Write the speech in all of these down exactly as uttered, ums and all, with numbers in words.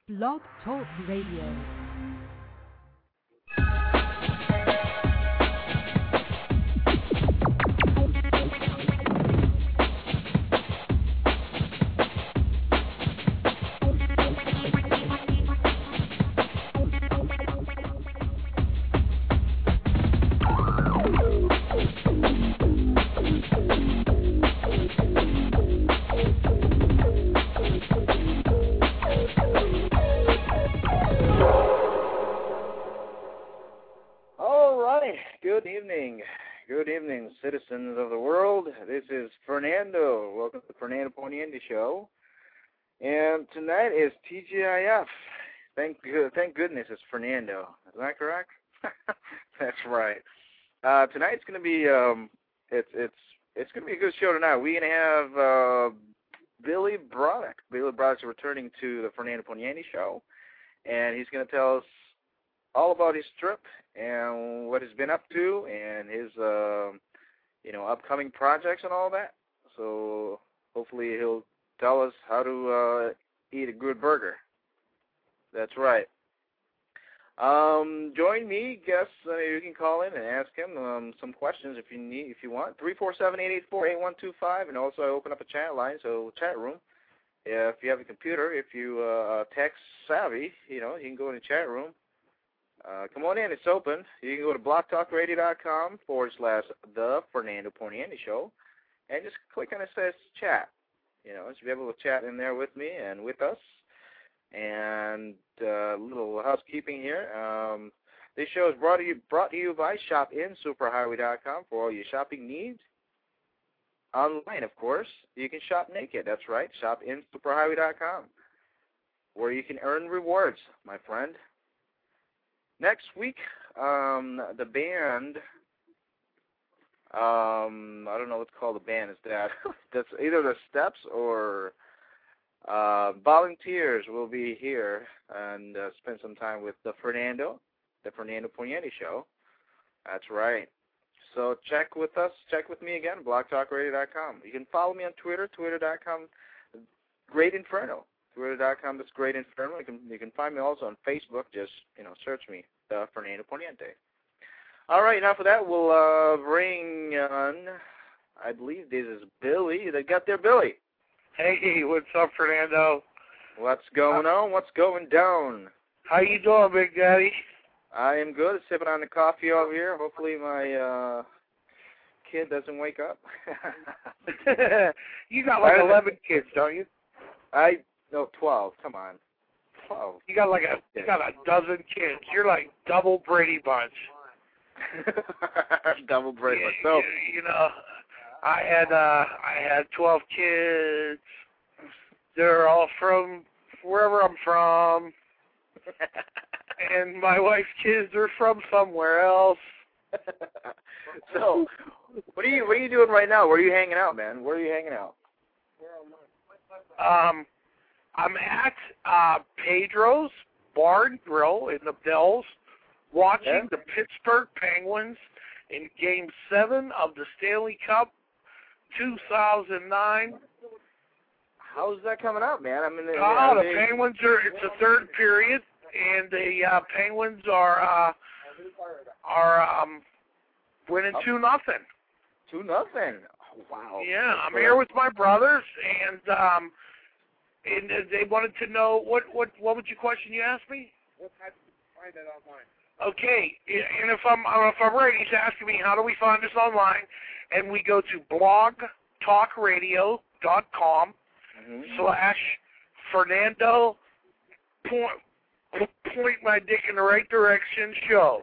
Blog Talk Radio. Citizens of the world, this is Fernando. Welcome to the Fernando Poniente Show. And tonight is T G I F. Thank thank goodness it's Fernando. Is that correct? That's right. Uh, tonight's going to be um, it's it's it's going to be a good show tonight. We're going to have uh, Billy Broderick. Billy Broderick's returning to the Fernando Poniente Show, and he's going to tell us all about his trip and what he's been up to and his. Uh, you know, upcoming projects and all that. So hopefully he'll tell us how to uh, eat a good burger. That's right. Um, join me, guests. Uh, you can call in and ask him um, some questions if you need, if you want. three four seven, eight eight four, eight one two five, and also I open up a chat line, so chat room. If you have a computer, if you uh, text savvy, you know, you can go in the chat room. Uh, come on in, it's open. You can go to blogtalkradio.com forward slash the Fernando Poniente Show and just click on it says chat. You know, so you'll be able to chat in there with me and with us. And a uh, little housekeeping here. Um, this show is brought to you brought to you by shop in superhighway dot com for all your shopping needs. Online, of course. You can shop naked. That's right, shop in superhighway dot com, where you can earn rewards, my friend. Next week, um, the band, um, I don't know what to call the band, is that that's either the Steps or uh, Volunteers will be here and uh, spend some time with the Fernando, the Fernando Poniente Show. That's right. So check with us, check with me again, blog talk radio dot com. You can follow me on Twitter, twitter dot com, Great Inferno. twitter dot com, that's Great Inferno. You can, you can find me also on Facebook. Just, you know, search me, uh, Fernando Poniente. All right, now for that, we'll uh, bring on, I believe this is Billy. They got there, Billy. Hey, what's up, Fernando? What's going uh, on? What's going down? How you doing, Big Daddy? I am good. Sipping on the coffee over here. Hopefully my uh, kid doesn't wake up. You got like eleven kids, don't you? I... No, twelve. Come on. twelve. You got like a you got a dozen kids. You're like double Brady Bunch. Double Brady yeah, Bunch. So, you, you know, I had uh, I had twelve kids. They're all from wherever I'm from, and my wife's kids are from somewhere else. So, what are you what are you doing right now? Where are you hanging out, man? Where are you hanging out? Um. I'm at uh, Pedro's Bar and Grill in the Dells, watching yeah. the Pittsburgh Penguins in Game seven of the Stanley Cup two thousand nine. How's that coming out, man? I mean, they, oh, the they... Penguins are, it's the third period, and the uh, Penguins are, uh, are um, winning two nothing. two nothing. Oh, wow. Yeah, I'm here with my brothers, and... Um, And uh, they wanted to know, what, what what was your question you asked me? What type of find that online? Okay, and if I'm if I'm right, he's asking me, how do we find us online? And we go to blog talk radio dot com mm-hmm. slash Fernando point, point my dick in the right direction show.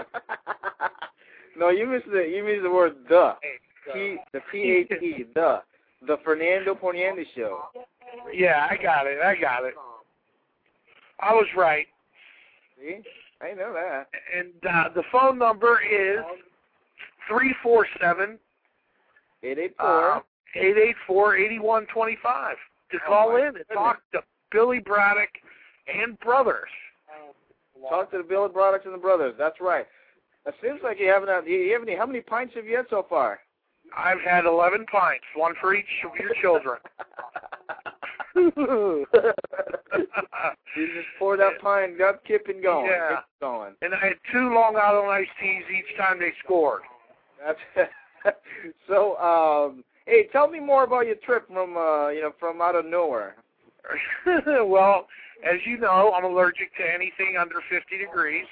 No, you missed the you missed the word the. P, the P A T, the. The Fernando Poniente Show. Yeah, I got it. I got it. I was right. See? I know that. And uh, the phone number is three four seven, eight eight four, eight eight four, eight one two five to call in and goodness. talk to Billy Broderick and brothers. Talk to the Billy Broderick and the brothers. That's right. It seems like you haven't had, you have any, how many pints have you had so far? I've had eleven pints, one for each of your children. You just pour that pine, got keep it going. Yeah. Keep it going. And I had two Long Island iced teas each time they scored. That's so. Um, hey, tell me more about your trip from uh, you know from out of nowhere. Well, as you know, I'm allergic to anything under fifty degrees.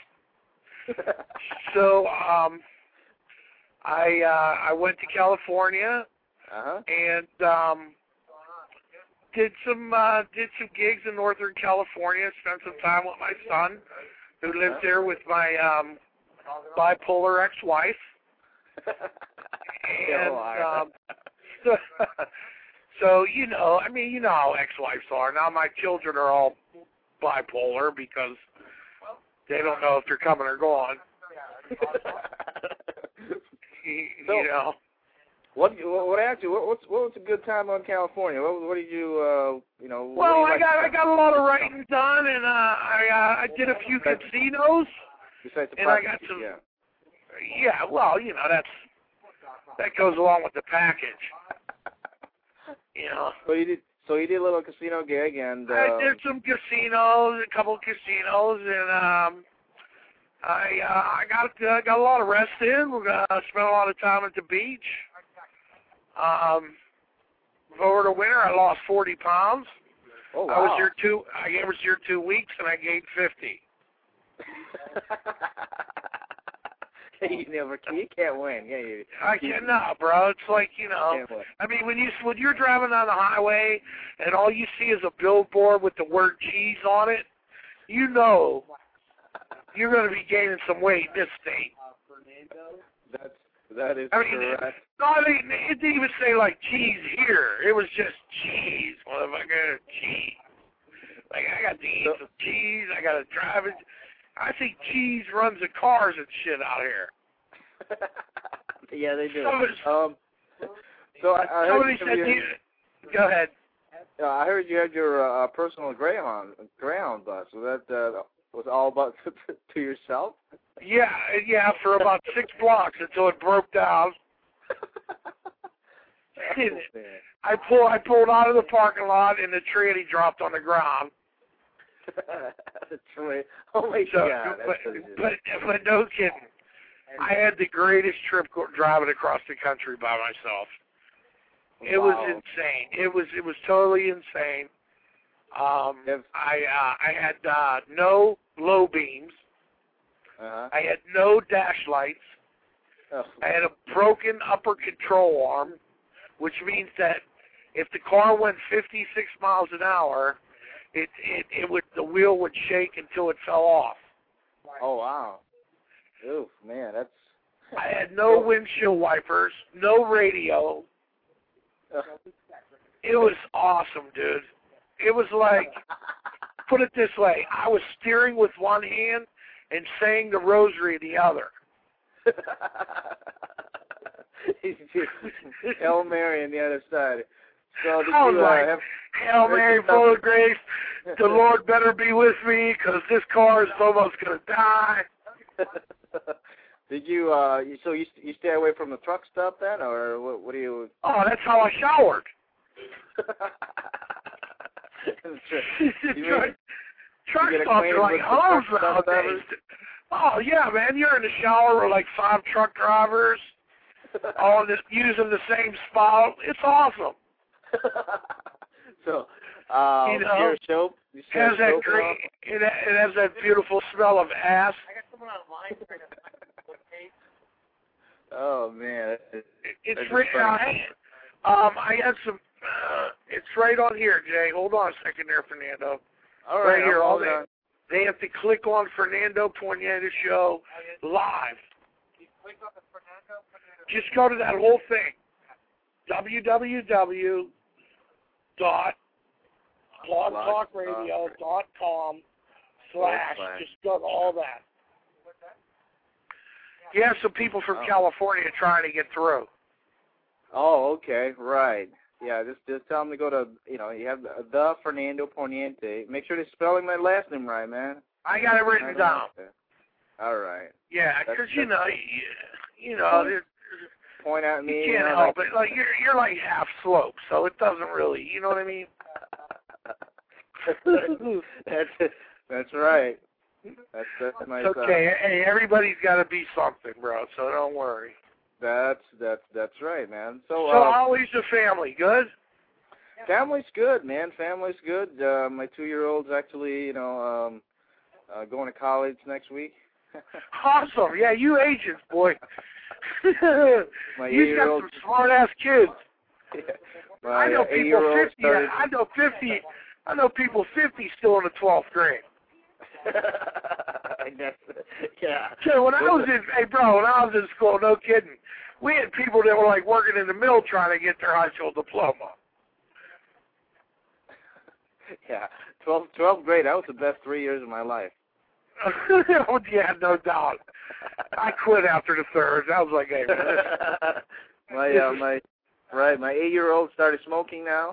So um, I uh, I went to California uh-huh. and um, did some uh, did some gigs in Northern California. Spent some time with my son, who lives uh-huh. there with my um, bipolar ex-wife. And um, so, so, you know, I mean, you know how ex-wives are. Now my children are all bipolar because they don't know if they're coming or going. you, so, you know. What what actually what what's what was a good time on California? What what did you uh you know? Well, I like got I got a lot of writing done, and uh, I uh, I did a few casinos. Besides the and I got some. Yeah. Yeah, well, you know that's that goes along with the package. You know. So you did. So you did a little casino gig, and uh, I did some casinos, a couple of casinos, and um, I uh, I got uh, got a lot of rest in. We're gonna spend a lot of time at the beach. Um, over the winter, I lost forty pounds. Oh wow! I was here two. I was here two weeks, and I gained fifty. You never, you can't win. Yeah, you. I cannot, bro. It's like you know. I mean, when you when you're driving on the highway and all you see is a billboard with the word cheese on it, you know you're going to be gaining some weight in this state. That's that is I mean, correct. No, I mean, it didn't even say like cheese here. It was just cheese, motherfucker, cheese. Like I got to eat So, some cheese. I got to drive it. I think cheese runs the cars and shit out here. Yeah, they do. So, um, so I, I somebody heard said, you, you, go ahead. uh, I heard you had your uh, personal Greyhound Greyhound bus. So that uh, was all about to, to yourself. Yeah, yeah, for about six blocks until it broke down. I pulled, I pulled out of the parking lot, and the tranny dropped on the ground. The tranny. Oh my so, God! But, that's but, but no kidding. I had the greatest trip driving across the country by myself. It wow. was insane. It was it was totally insane. Um, If, I uh, I had uh, no low beams. uh-huh. I had no dash lights. Oh. I had a broken upper control arm, which means that if the car went fifty-six miles an hour, it it, it would the wheel would shake until it fell off. Oh wow! Oof, man, that's. I had no windshield wipers, no radio. It was awesome, dude. It was like, put it this way, I was steering with one hand and saying the rosary in the other. Hail Mary on the other side. So did I was you, uh, like, have, Hail Mary, full of grace, the Lord better be with me because this car is almost going to die. Did you, uh, you, so you you stay away from the truck stop then, or what, what do you? Oh, that's how I showered. you truck mean, truck you get stops acquainted are like with the hoes truck stop nowadays. Oh, yeah, man, you're in the shower with like five truck drivers, all this, using the same spot. It's awesome. So, um, you know, your soap, you it has that soap great, it, it has that beautiful smell of ass. I got someone online trying to Oh man, It, it's That's right. funny. I, um, I had some. Uh, it's right on here, Jay. Hold on a second there, Fernando. all right right, here. All hold they, on. they have to click on Fernando Puñeta Show live. Just go to that whole thing. w w w dot blog talk radio dot com slash. Just go to all that. You have some people from Oh. California trying to get through. Oh, okay, right. Yeah, just just tell them to go to, you know, you have the, the Fernando Puñeta. Make sure they're spelling my last name right, man. I got it written down. All right. Yeah, That's- because you that's- know, you, you know, it, Point at me. you can't you know, help like, it. Like you're you're like half slope, so it doesn't really. You know what I mean? that's that's right. That's that's my okay. son. Hey, everybody's got to be something, bro. So don't worry. That's that's that's right, man. So, so uh, how is your family? Good. Family's good, man. Family's good. Uh, my two-year-old's actually, you know, um, uh, going to college next week. Awesome. Yeah, you agents, boy. My you got some smart-ass kids. Yeah. My, I know uh, people fifty. started... I know fifty. I know people fifty still in the twelfth grade. That's, yeah. So when I was in, hey, bro, when I was in school, no kidding, we had people that were like working in the mill trying to get their high school diploma. Yeah, twelfth, twelfth grade, that was the best three years of my life. Oh, yeah, no doubt. I quit after the third. I was like, hey, man. my, uh, my, right, my eight-year-old started smoking now.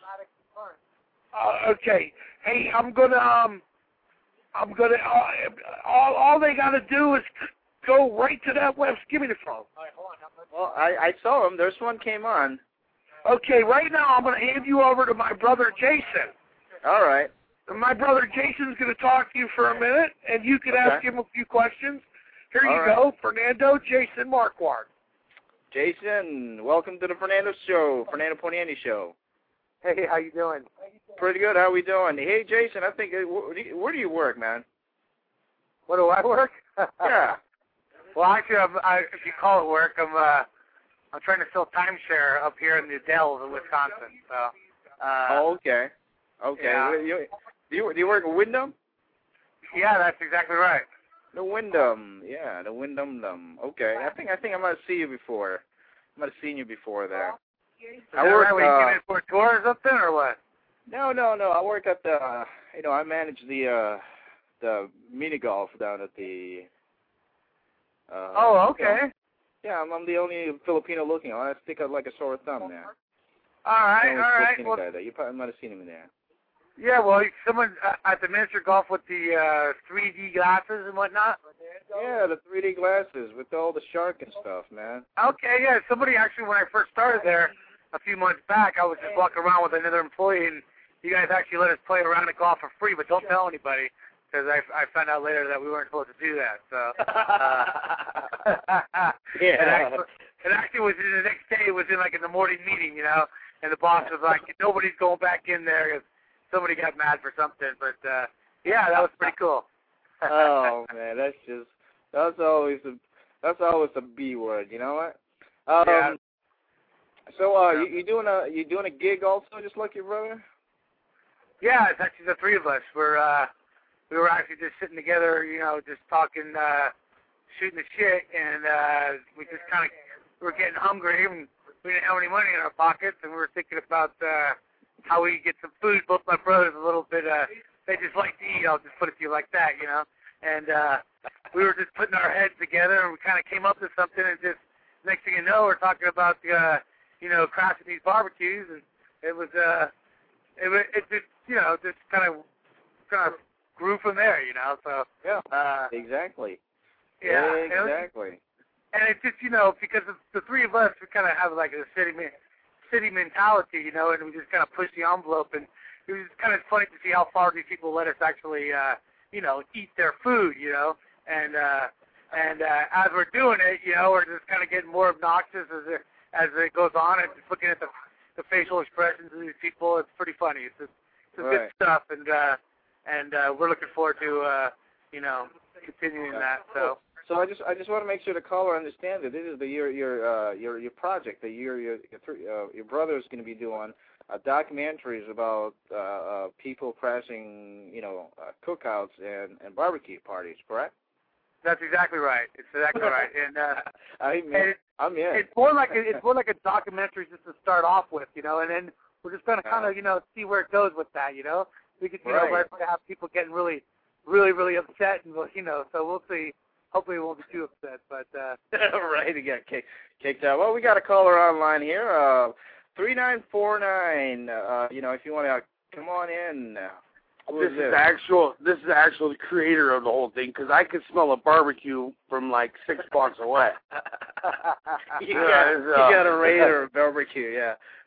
Uh, okay. Hey, I'm gonna, um, I'm gonna, uh, all, all they gotta do is go right to that web. Give me the phone. Well, I, I saw him. This one came on. Okay, right now I'm gonna hand you over to my brother Jason. All right. My brother Jason's going to talk to you for a minute, and you can okay. ask him a few questions. Here All you right. go, Fernando, Jason Marquardt. Jason, welcome to the Fernando Show, Fernando Poniente Show. Hey, how you doing? Pretty good. How we doing? Hey, Jason, I think, where do you, where do you work, man? What do I work? Yeah. Well, actually, I'm, I, if you call it work, I'm uh, I'm trying to sell timeshare up here in the Dells in Wisconsin. So. Uh, Oh, okay. Okay. Yeah. Do, you, do, you, do you work at Wyndham? Yeah, that's exactly right. The Wyndham. Yeah, the Wyndham. Um, okay. I think I think I might have seen you before. I might have seen you before there. Is I that work. right? Were you uh, getting for tours up there or what? No, no, no. I work at the. Uh, you know, I manage the uh, the mini golf down at the. Uh, Oh, okay. you know, yeah, I'm, I'm the only Filipino looking. I stick out like a sore thumb there. All right, The only all right. Filipino Well, guy there. You probably might have seen him in there. yeah, well, someone uh, at the miniature golf with the uh, three D glasses and whatnot. Yeah, the three D glasses with all the shark and stuff, man. Okay, yeah. Somebody actually, when I first started there a few months back, I was just walking around with another employee, and you guys actually let us play around at golf for free, but don't tell anybody, because I, I found out later that we weren't supposed to do that. So, uh, yeah. It actually, it actually was in the next day. It was in like in the morning meeting, you know, and the boss was like, nobody's going back in there because somebody got mad for something. But uh, yeah, that was pretty cool. Oh man, that's just that's always the that's always the B word. You know what? Um, Yeah. So uh, you, you doing a you doing a gig also, just like your brother? Yeah, it's actually the three of us. We're uh, we were actually just sitting together, you know, just talking, uh, shooting the shit, and uh, we just kind of we were getting hungry, and we didn't have any money in our pockets, and we were thinking about uh, how we could get some food. Both my brothers a little bit, uh, they just like to eat. I'll just put it to you like that, you know. And uh, we were just putting our heads together, and we kind of came up with something, and just next thing you know, we're talking about uh, you know, crashing these barbecues, and it was uh, it was it just you know just kind of kind of grew from there, you know. So Yeah. uh, Exactly. yeah, and it was- Exactly. And it's just, you know, because of the three of us, we kind of have like a city city mentality, you know, and we just kind of push the envelope. And it was kind of funny to see how far these people let us actually, uh, you know, eat their food, you know. And uh, and uh, as we're doing it, you know, we're just kind of getting more obnoxious as it as it goes on, and just looking at the the facial expressions of these people. It's pretty funny. It's just, it's just Right. good stuff, and uh, and uh, we're looking forward to, uh, you know, continuing that. So. So I just I just want to make sure the caller understands that this is the your your uh, your your project that your your your, three, uh, your brother is going to be doing uh, documentaries about uh, uh, people crashing, you know, uh, cookouts and, and barbecue parties, correct? That's exactly right. It's exactly right. And uh, I and mean, it, I'm in. it's more like a, it's more like a documentary just to start off with, you know, and then we're just gonna kind of, you know, see where it goes with that, you know. We could, you Right. know, right, have people getting really, really, really upset, and you know, so we'll see. Hopefully, we won't be too upset, but uh, Right, he got kicked, kicked out. Well, we got a caller online here, uh, three nine four nine. Uh, you know, if you want to come on in. Who This is is this? actual. This is actual the creator of the whole thing, because I could smell a barbecue from like six blocks away. you, Yeah, got, it's, you uh, got a Raider barbecue, yeah.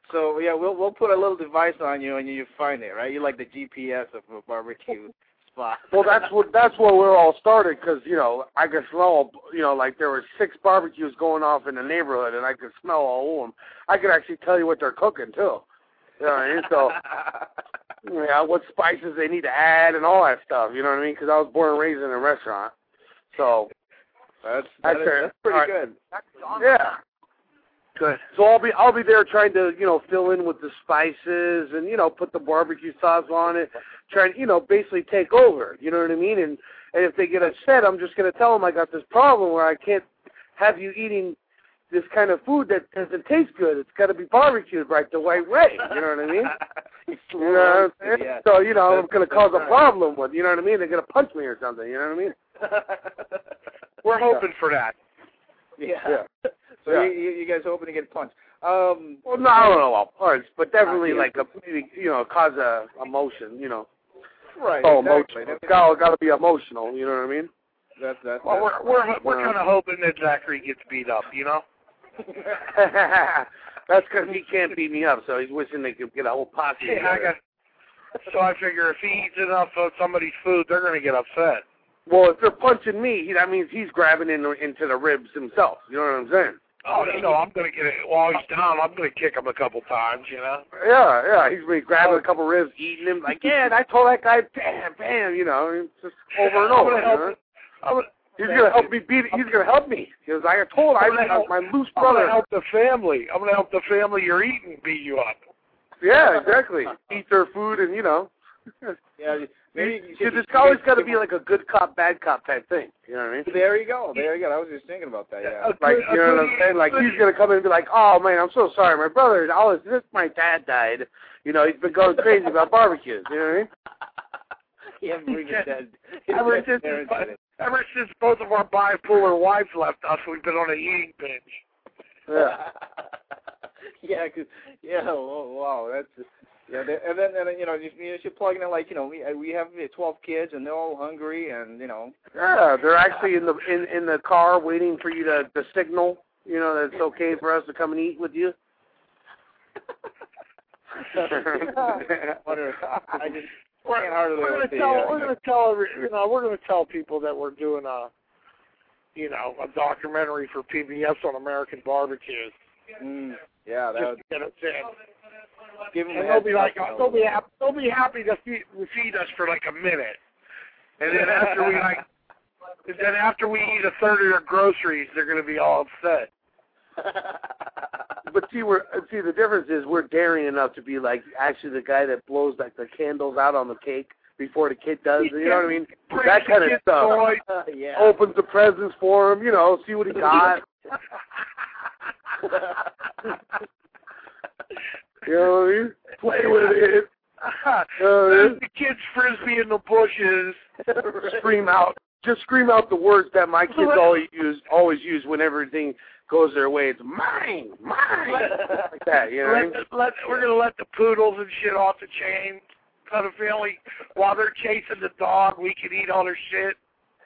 So yeah, we'll we'll put a little device on you and you find it, right? You're like the G P S of a barbecue spot. Well, that's what that's where we're all started because you know I could smell you know like there were six barbecues going off in the neighborhood and I could smell all of them. I could actually tell you what they're cooking too. You know what I mean? So yeah, what spices they need to add and all that stuff. You know what I mean? Because I was born and raised in a restaurant, so that's that's, that is, that's pretty right. good. Yeah. Good. So I'll be I'll be there trying to you know fill in with the spices and you know put the barbecue sauce on it, trying you know basically take over. You know what I mean? And and if they get upset, I'm just gonna tell them I got this problem where I can't have you eating this kind of food that doesn't taste good. It's got to be barbecued right the right way. You know what I mean? you know what I'm saying? Yeah. So you know I'm gonna cause a right. problem with. You know what I mean? They're gonna punch me or something. You know what I mean? We're hoping for that. Yeah. Yeah. So Yeah. you, you guys hoping to get punched? Um, Well, no, I don't know about punch, but definitely yeah. like a maybe you know cause a emotion. You know. right. Oh, exactly. emotional. It's got, got to be emotional. You know what I mean? That's that's. Well, we're we're we're Yeah. kind of hoping that Zachary gets beat up, you know. That's because he can't beat me up, so he's wishing they could get a whole posse Yeah, I together. got. So I figure if he eats enough of somebody's food, they're going to get upset. Well, if they're punching me, that means he's grabbing in, into the ribs himself. You know what I'm saying? Oh, you know, I'm going to get it while he's down. I'm going to kick him a couple times, you know. Yeah, yeah. He's been grabbing a couple ribs, eating them. Like, yeah, and I told that guy, bam, bam. You know, it's just over and I'm over. gonna You help know? him. I'm gonna, He's gonna help me beat. He's gonna help me because I told I, I'm gonna I help- my loose I'm going brother. to help the family. I'm going to help the family you're eating beat you up. Yeah, exactly. Eat their food and you know. Yeah. Maybe you See, should- there's you always guys- got to be like a good cop, bad cop type thing. You know what I mean? There you go. There you go. I was just thinking about that. Yeah. A Like, good- you a know what good- I'm saying? Like, he's going to come in and be like, oh, man, I'm so sorry. My brother, all this, this, my dad died. You know, he's been going crazy about barbecues. You know what I mean? Yeah, bring it dead. Ever since, ever since both of our bipolar wives left us, we've been on a eating binge. Yeah. yeah, cause, yeah, oh, wow, that's yeah, and then and then you know you, you should plug in like you know we we have twelve kids and they're all hungry and you know. Yeah, they're actually in the in in the car waiting for you to, to signal. You know that it's okay for us to come and eat with you. Wonder, I just We're, can't hardly we're with gonna the, tell uh, we're gonna tell every, you know we're gonna tell people that we're doing a you know a documentary for P B S on American barbecues. Mm, yeah, that Just would to get us in. give them. And they'll be like they'll be happy they'll be happy to feed, feed us for like a minute, and then after we like and then after we eat a third of their groceries, they're gonna be all upset. But see, we're see the difference is we're daring enough to be like actually the guy that blows like the candles out on the cake before the kid does. You know what I mean? Brings That the kind of kid stuff. toy. yeah. Opens the presents for him. You know, see what he got. You know what I mean? Play with it. Uh, There's the kids frisbee in the bushes. Scream out. Just scream out the words that my kids always use. Always use when everything goes their way. It's mine, mine, like that. You know what I Let, mean? let, we're gonna let the poodles and shit off the chain. Kind of family while they're chasing the dog, we can eat all their shit.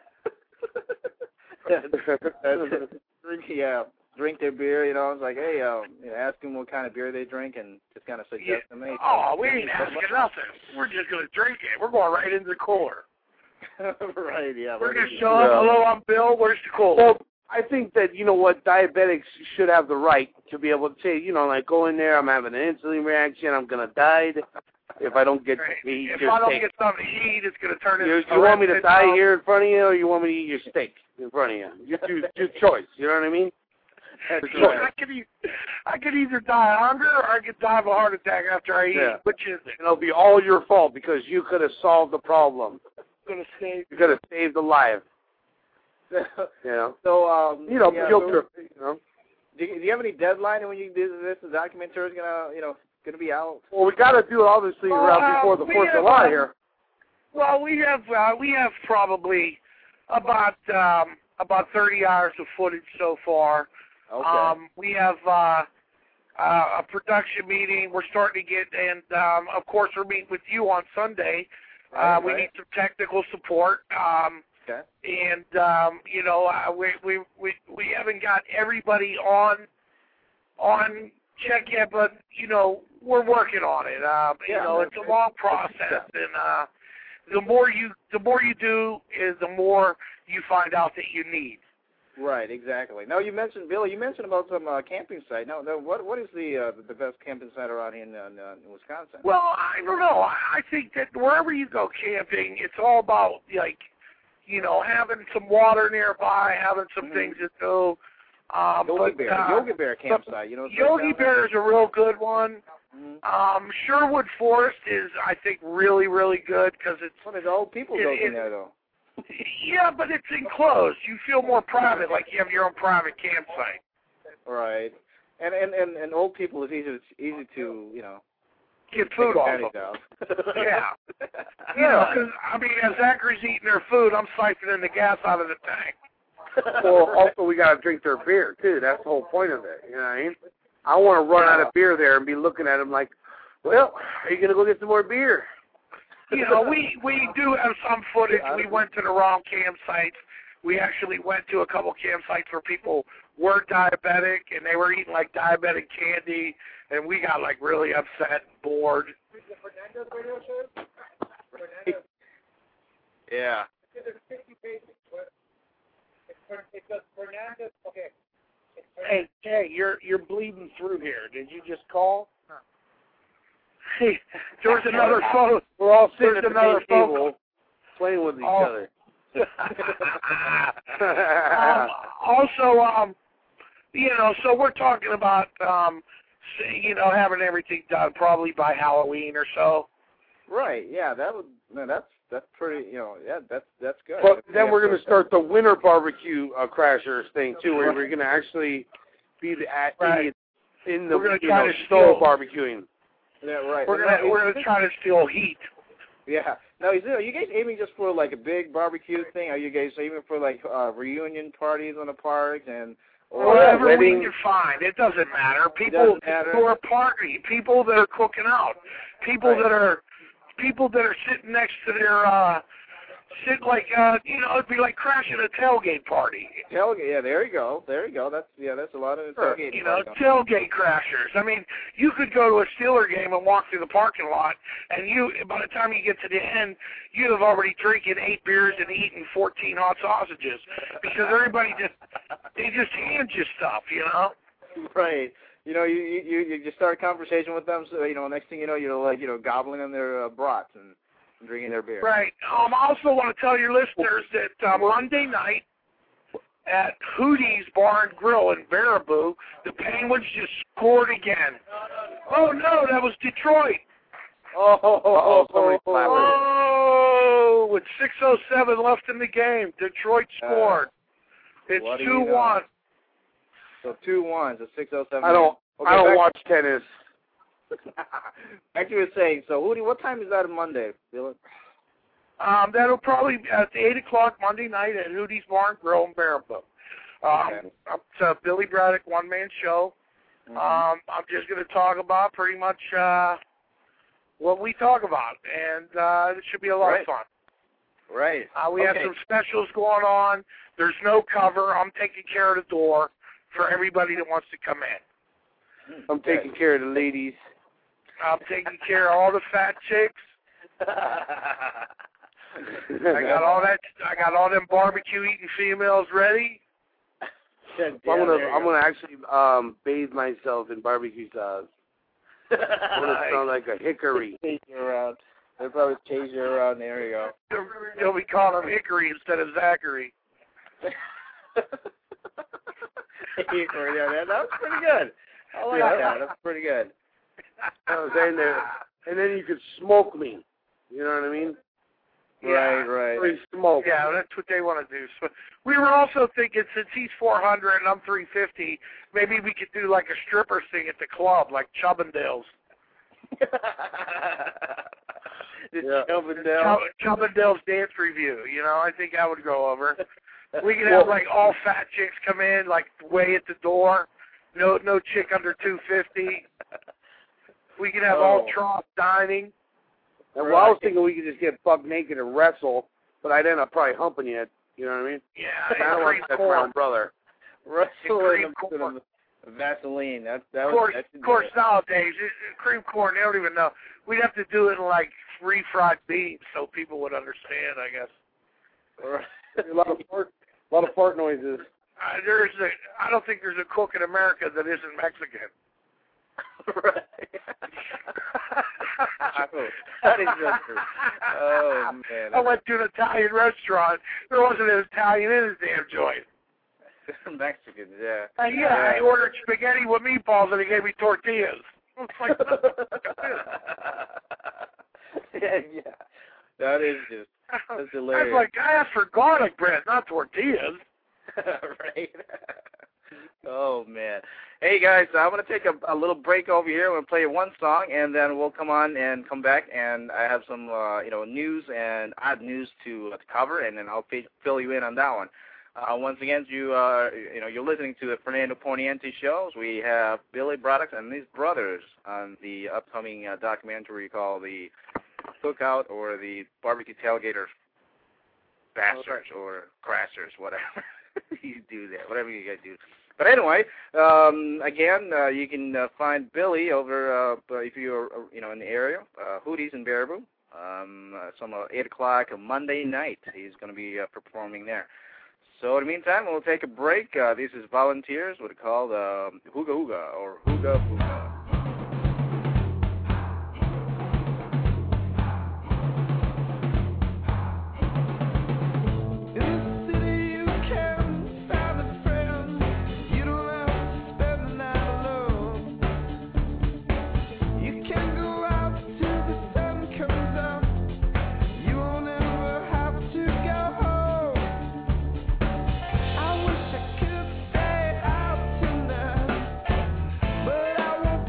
drink, yeah, drink their beer. You know, it's like, hey, um, you know, ask them what kind of beer they drink, and just kind of suggest Yeah. them. Hey, Oh, we ain't asking nothing. We're just gonna drink it. We're going right into the cooler. right, yeah. We're right gonna in. show up. Yeah. Hello, I'm Bill. Where's the cooler? Well, I think that, you know what, diabetics should have the right to be able to say, you know, like, go in there, I'm having an insulin reaction, I'm going to die if I don't get Right. to eat If your I don't steak. get something to eat, it's gonna turn You, into. you want me to horrendous die stuff. here in front of you, or you want me to eat your steak in front of you? You choose, your choice, you know what I mean? That's It's right. I could, e- I could either die of hunger or I could die of a heart attack after I eat. Yeah. Which is it? And it'll be all your fault because you could have solved the problem. I'm gonna say. You could have saved a life, you know? So, um, You know, yeah, guilt so, trip, you know? do, you, do you have any deadline when you do this? The documentary is gonna, you know, gonna be out. Well, we got to do it, obviously, Well, around uh, before the we fourth of have, July uh, here. Well, we have uh, we have probably about um, about thirty hours of footage so far. Okay. Um, we have uh, uh, a production meeting. We're starting to get, and um, of course, we're meeting with you on Sunday. Right, uh, we right. need some technical support. Um, Okay. And um, you know, uh, we we we we haven't got everybody on on check yet, but you know we're working on it. Uh, you Yeah, know, it's a long process, and uh, the more you the more you do is the more you find out that you need. Right, exactly. Now you mentioned, Billy, you mentioned about some uh, camping site. Now, now, what what is the uh, the best camping site around here in, uh, in Wisconsin? Well, I don't know. I I think that wherever you go camping, it's all about like, you know, having some water nearby, having some mm-hmm. things to do. Um, Yogi but, Bear, uh, Yogi Bear campsite. You know, Yogi Bear is a real good one. Mm-hmm. Um, Sherwood Forest is, I think, really, really good because it's. What is old people it, goes it, in there though? Yeah, but it's enclosed. You feel more private, like you have your own private campsite. Right, and and and, and old people is easy easy to you know get food off of. Yeah, you know, because I mean, as Zachary's eating their food, I'm siphoning the gas out of the tank. Well, also we got to drink their beer too. That's the whole point of it. You know what I mean? I want to run yeah. out of beer there and be looking at them like, well, are you gonna go get some more beer? You know, we, we do have some footage. We went to the wrong campsites. We actually went to a couple campsites where people were diabetic and they were eating like diabetic candy, and we got like really upset and bored. Yeah. Hey, hey, you're you're bleeding through here. Did you just call? Hey, there's another phone. We're all sitting There's at the another same phone. table playing with each Oh. other. um, also, um, you know, so we're talking about, um, you know, having everything done probably by Halloween or so. Right. Yeah. That would. No, that's that's pretty. You know. Yeah. That's that's good. But If then we we're have going to start the winter barbecue uh, crashers thing too, where we're going to actually be the at Right. in the We're gonna you try know, to snow steal- barbecuing. Yeah. Right. We're And gonna now, we're is gonna it- try to steal heat. Yeah. Now, is it, are you guys aiming just for like a big barbecue thing? Are you guys aiming for like uh, reunion parties on the park and or Whatever we wedding? can find, it doesn't matter. People doesn't matter. who are partying, people that are cooking out, people Right. that are people that are sitting next to their uh, sit like uh, you know, it'd be like crashing a tailgate party. Tailgate, yeah, there you go, there you go. That's yeah, that's a lot of tailgate. You know, party. tailgate crashers. I mean, you could go to a Steeler game and walk through the parking lot, and you, by the time you get to the end, you'd have already drinking eight beers and eaten fourteen hot sausages because everybody just they just hand you stuff, you know. Right. You know, you you you just start a conversation with them, so you know, next thing you know, you're like you know, gobbling in their uh, brats and, and drinking their beer. Right. Um, I also want to tell your listeners that uh, Monday night at Hootie's Bar and Grill in Baraboo, the Penguins just scored again. Oh no, that was Detroit. Oh, oh, oh, somebody oh, clapped. Oh, with six oh seven left in the game, Detroit scored. It's what do you two know? one. So two ones, a six oh seven. I don't. Okay, I don't back, watch tennis. Back to you were saying. So, Hootie, what time is that on Monday, Dylan? Um, that'll probably be at eight o'clock Monday night at Hootie's Bar and Grill in Baraboo. Um, Okay. It's a Billy Braddock one-man show. Mm-hmm. Um, I'm just going to talk about pretty much uh, what we talk about, and uh, it should be a lot Right. of fun. Right. Uh, we okay. have some specials going on. There's no cover. I'm taking care of the door for everybody that wants to come in. I'm taking care of the ladies. I'm taking care of all the fat chicks. I got all that. I got all them barbecue eating females ready. Yeah, I'm gonna. there you I'm go. gonna actually um bathe myself in barbecue sauce. I'm gonna sound like a hickory. Chase you around. They'll probably chase you around. There you go. You'll be calling him Hickory instead of Zachary. Hickory, yeah, that, that was pretty good. I like that. That's pretty good. I was saying there, and then you could smoke me. You know what I mean? Right, right. Free smoke. Yeah, that's what they want to do. So we were also thinking, since he's four hundred and I'm three fifty, maybe we could do like a stripper thing at the club, like Chubbindales. The Yeah. Chubbindale. Chubb- Chubbindales dance review. You know, I think that would go over. We could have like all fat chicks come in, like way at the door. No, no chick under two fifty. We could have all Oh. trough dining. And well, I was thinking we could just get buck naked and wrestle, but I'd end up probably humping you. You know what I mean? Yeah, I don't and want cream that for my own corn. brother. Wrestling Cream them to corn. the, Vaseline. That's that. Of course, was, of course. Nowadays, it, it, cream corn. They don't even know. We'd have to do it in like refried beans so people would understand. I guess. a lot of fart, a lot of fart noises. Uh, there's a. I don't think there's a cook in America that isn't Mexican. Right. That is just true. Oh man. I went to an Italian restaurant. There wasn't an Italian in his damn joint. Mexicans, yeah. Uh, yeah, yeah, I ordered spaghetti with meatballs and they gave me tortillas. Like, yeah, yeah. That is just that's hilarious. I was like, I asked for garlic bread, not tortillas. Right. Oh man. Hey guys, I'm gonna take a, a little break over here. I'm gonna play one song, and then we'll come on and come back, and I have some uh, you know news and odd news to, uh, to cover, and then I'll f- fill you in on that one. Uh, once again, you uh, you know you're listening to the Fernando Poniente shows. We have Billy Braddock and his brothers on the upcoming uh, documentary called the Cookout or the Barbecue Tailgater Bastards or Crassers, whatever you do that, whatever you guys do. But anyway, um, again, uh, you can uh, find Billy over uh, if you're uh, you know in the area, uh, Hootie's in Baraboo. Um, uh, some uh, eight o'clock Monday night. He's going to be uh, performing there. So in the meantime, we'll take a break. Uh, this is Volunteers, what it's called uh, Hooga Hooga or Hooga Hooga. I wish I could stay out tonight, but I won't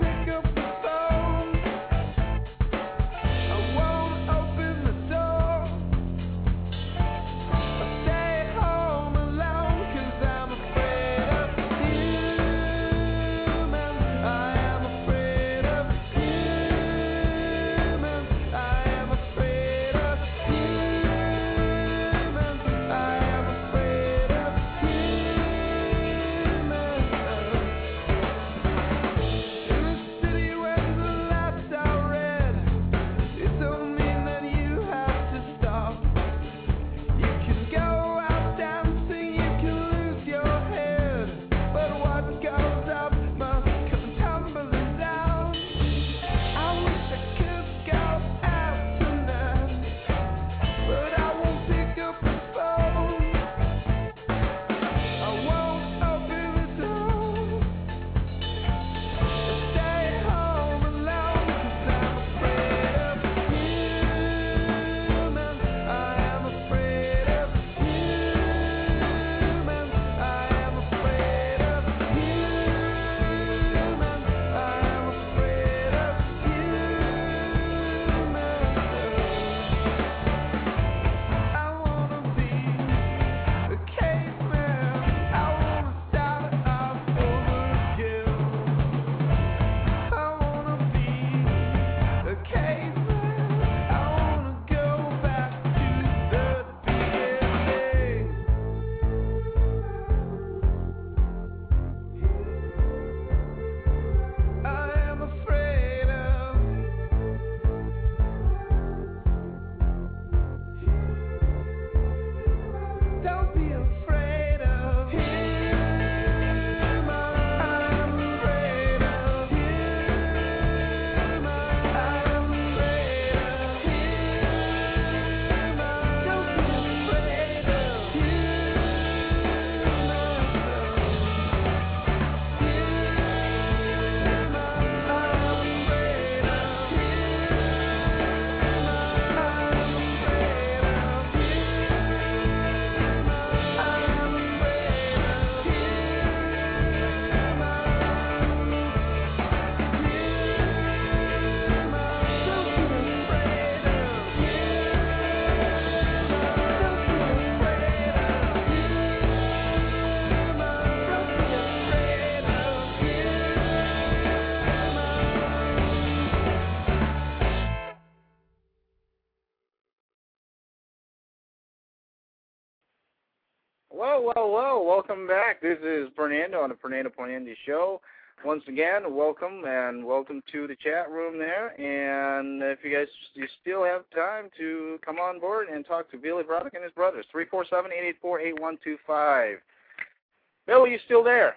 Whoa, whoa, whoa. Welcome back. This is Fernando on the Fernando Ponente Show. Once again, welcome, and welcome to the chat room there. And if you guys you still have time to come on board and talk to Billy Broderick and his brothers, three four seven, eight eight four, eight one two five. Bill, are you still there?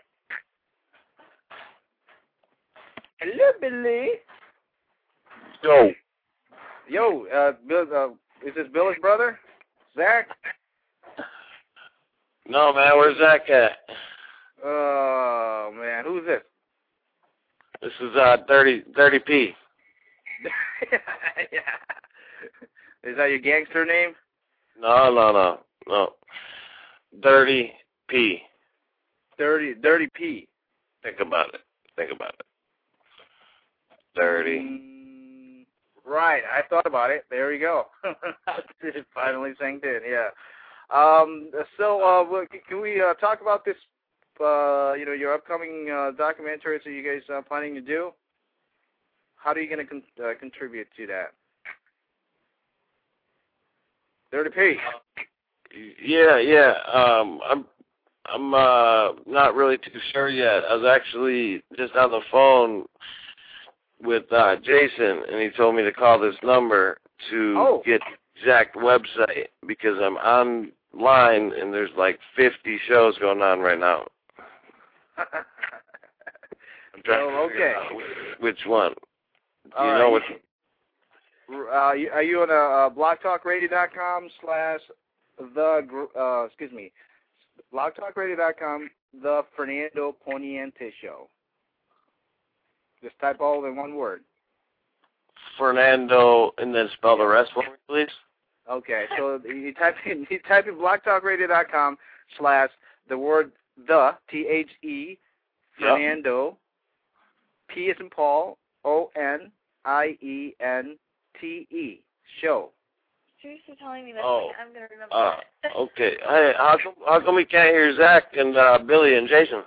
Hello, Billy. Yo. Yo, uh, Bill, uh, is this Billy's brother? Zach? No, man, where's Zach at? Oh, man, who's this? This is uh, Dirty, Dirty P. Yeah. Is that your gangster name? No, no, no, no. Dirty P. Dirty, Dirty P. Think about it. Think about it. Dirty. Mm, right, I thought about it. There you go. It finally sank in, yeah. Um, so, uh, can we uh, talk about this, uh, you know, your upcoming uh, documentaries that you guys are planning to do? How are you going to con uh, contribute to that? Dirty P. Yeah, yeah. Um, I'm, I'm uh, not really too sure yet. I was actually just on the phone with uh, Jason, and he told me to call this number to oh. get the exact website because I'm online and there's like fifty shows going on right now. I'm trying oh, to figure okay. out which, which one. Do All you right. know which? Uh, you, are you on a uh, blogtalkradio.com slash the, uh, excuse me, blogtalkradio dot com, the Fernando Ponente Show. Just type all in one word. Fernando, and then spell the rest for me, please. Okay, so you type in you type in blogtalkradio.com slash the word the T H E Fernando yep. P as in Paul O N I E N T E show. Seriously telling me that oh. I'm gonna remember uh, it. Okay. Hey, how come how come we can't hear Zach and uh, Billy and Jason?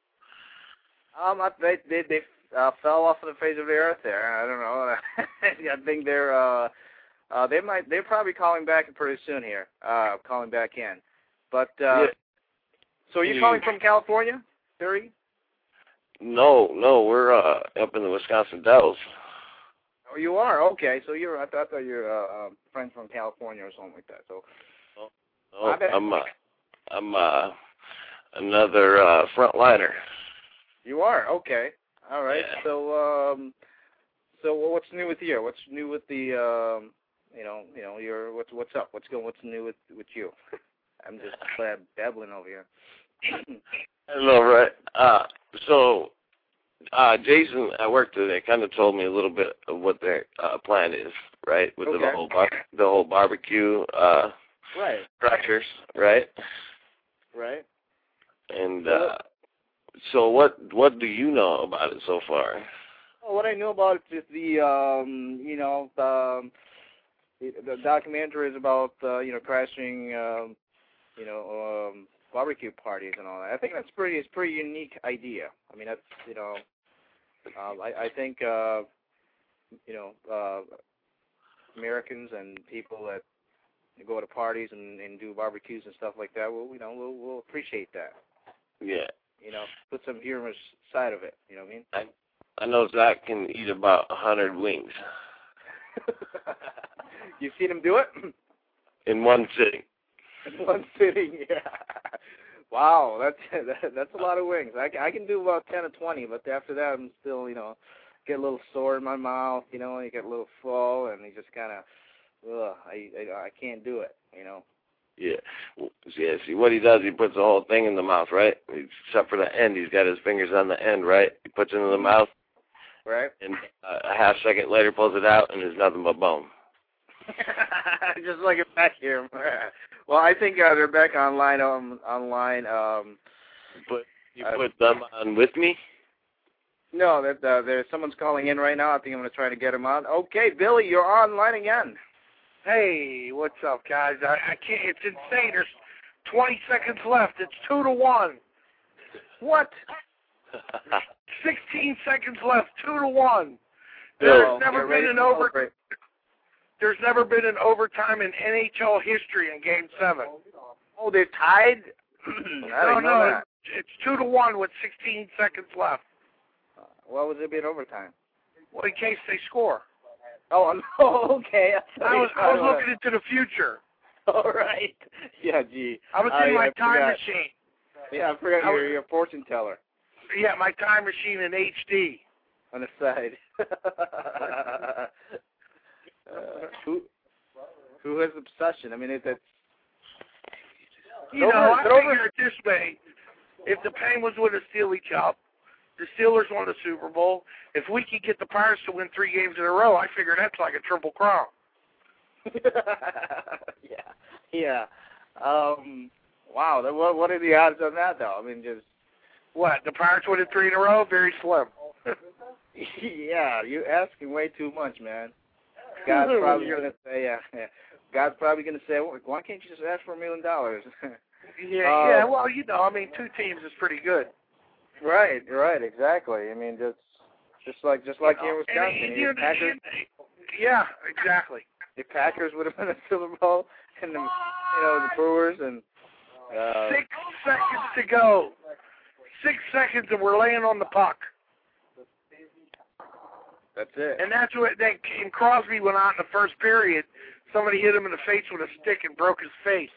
Um, I, they they they uh, fell off of the face of the earth there. I don't know. I think they're uh, uh, they might they're probably calling back pretty soon here. Uh, calling back in. But uh, yeah. so are you calling from California, Terry? No, no, we're uh, up in the Wisconsin Dells. Oh, you are? Okay, so you're I thought, I thought you're uh, uh, friends from California or something like that. So. Oh, oh I'm uh, I'm uh, another uh, frontliner. You are? Okay. All right. Yeah. So, um, so what's new with you? What's new with the, um, you know, you know, your what's what's up? What's going? What's new with with you? I'm just uh, babbling over here. I know, right? Uh, so, uh, Jason, I worked with. They kind of told me a little bit of what their uh, plan is, right? With okay. the whole bar the whole barbecue, uh, right? structures, right? Right. And uh, so, what what do you know about it so far? Well, what I know about it is the, um, you know, the, the, the documentary is about, uh, you know, crashing, um, you know, um, barbecue parties and all that. I think that's pretty. It's a pretty unique idea. I mean, that's you know, uh, I, I think uh, you know, uh, Americans and people that go to parties and, and do barbecues and stuff like that. Well, you know, we'll we'll appreciate that. Yeah. You know, put some humorous side of it. You know what I mean? I I know Zach can eat about a hundred wings. You seen him do it? In one sitting. In one sitting, yeah. Wow, that's that, that's a lot of wings. I, I can do about ten or twenty, but after that, I'm still, you know, get a little sore in my mouth. You know, you get a little full, and you just kind of, ugh, I, I I can't do it. You know. Yeah, yeah. See, what he does, he puts the whole thing in the mouth, right? Except for the end, he's got his fingers on the end, right? He puts it in the mouth, right? And uh, a half second later, pulls it out, and there's nothing but bone. Just like it back here. Well, I think uh, they're back online. Um, online. Um, but you put uh, them on with me? No, that uh, there's someone's calling in right now. I think I'm going to try to get him on. Okay, Billy, you're online again. Hey, what's up, guys? I, I can't. It's insane. There's twenty seconds left. It's two to one. What? Sixteen seconds left. Two to one. There's Bill, never been an over. There's never been an overtime in N H L history in Game Seven. Oh, they're tied. no, no, that. it's two to one with sixteen seconds left. Uh, what would it be in overtime? Well, in case they score. Oh, no, okay. I was I was looking into the future. All right. Yeah, gee. I was uh, in yeah, my I time forgot. machine. Yeah, I forgot I was, you're, you're a fortune teller. Yeah, my time machine in H D. On the side. uh, who who has obsession? I mean, it, that's... You over, know, I over. figure it this way. If the Penguins win the Stanley Cup, the Steelers won the Super Bowl, if we could get the Pirates to win three games in a row, I figure that's like a triple crown. yeah, yeah. Um, wow, what, what are the odds on that, though? I mean, just... What, the Pirates winning three in a row? Very slim. Yeah, you're asking way too much, man. God's probably going to say, yeah, yeah. God's probably going to say, well, why can't you just ask for a million dollars? Yeah, um, yeah. Well, you know, I mean, two teams is pretty good. Right, right, exactly. I mean, just just like just like here in Wisconsin, And, and, your and, Packers, and, yeah, exactly. the Packers would have been a Super Bowl, and the you know the Brewers and uh, Six seconds to go. Six seconds, and we're laying on the puck. that's it. And that's what then and Crosby went out in the first period. Somebody hit him in the face with a stick and broke his face.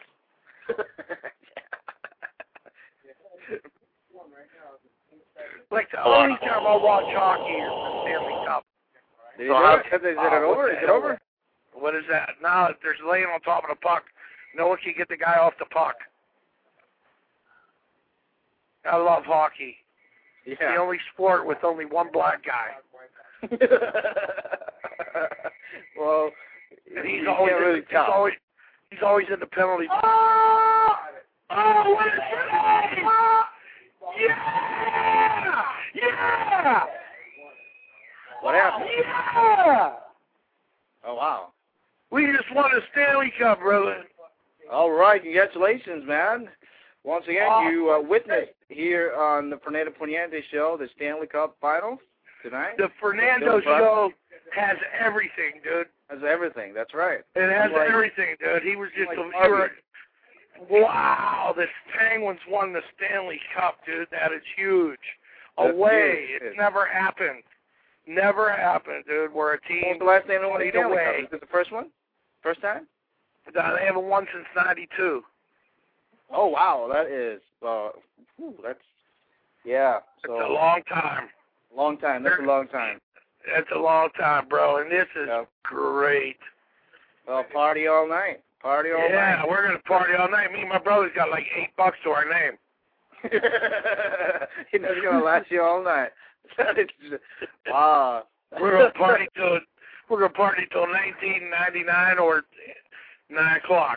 Like the only time I watch hockey is the Stanley Cup. Did So so how- is it oh, over? what Is the it hell? over? What is that? Now there's laying on top of the puck. No one can get the guy off the puck. I love hockey. It's the Yeah. only sport with only one black guy. Well, And he's you always, can't in, really he's tell. always he's always in the penalty. Oh! Oh, what is that? Yeah! Yeah! What happened? Yeah! Oh, wow. We just won a Stanley Cup, brother. All right, congratulations, man. Once again, Oh, you uh, witnessed here on the Fernando Poniente Show the Stanley Cup Finals tonight. The Fernando Bill Buck Show has everything, dude. has everything. That's right. It has Like- everything, dude. He was just like a Barbie. wow. The Penguins won the Stanley Cup, dude. That is huge. That's Away, huge. it's never happened. Never happened, dude. We're a When was team. the last time they won the Lead Stanley away. Cup? Is it the first one? First time? Uh, They haven't won since ninety-two. Oh, wow. That is, uh, whew, that's, yeah. So, It's a long time. long time. That's a long time. That's a long time, bro. And this is Yep. great. Well, party all night. Party all Yeah, night. we're gonna party all night. Me and my brother's got like eight bucks to our name. You know, it's going to last you all night. It's- wow. We're gonna party till we're gonna party till nineteen ninety-nine or nine o'clock.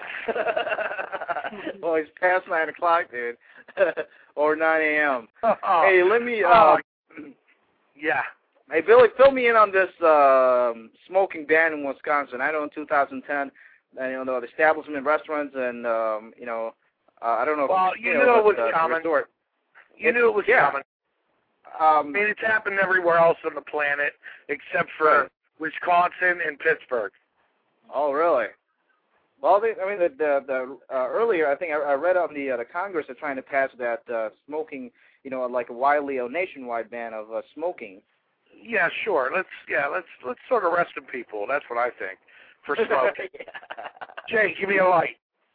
Well, it's past nine o'clock, dude, or nine a.m. Oh, Hey, let me. Uh, oh, yeah. Hey, Billy, fill me in on this um, smoking ban in Wisconsin. I know in two thousand ten, uh, you know, the establishment, restaurants, and um, you know, uh, I don't know. Well, if, you know, knew it but, was uh, coming. resort. You knew it was yeah. coming. Um, I mean, it's happened everywhere else on the planet except for Right. Wisconsin and Pittsburgh. Oh, really? Well, they, I mean, the the, the uh, earlier I think I, I read on the uh, the Congress are trying to pass that uh, smoking, you know, like a widely a nationwide ban of uh, smoking. Yeah, sure. Let's yeah, let's let's start arresting people. That's what I think for smoking. Jay, give me a light.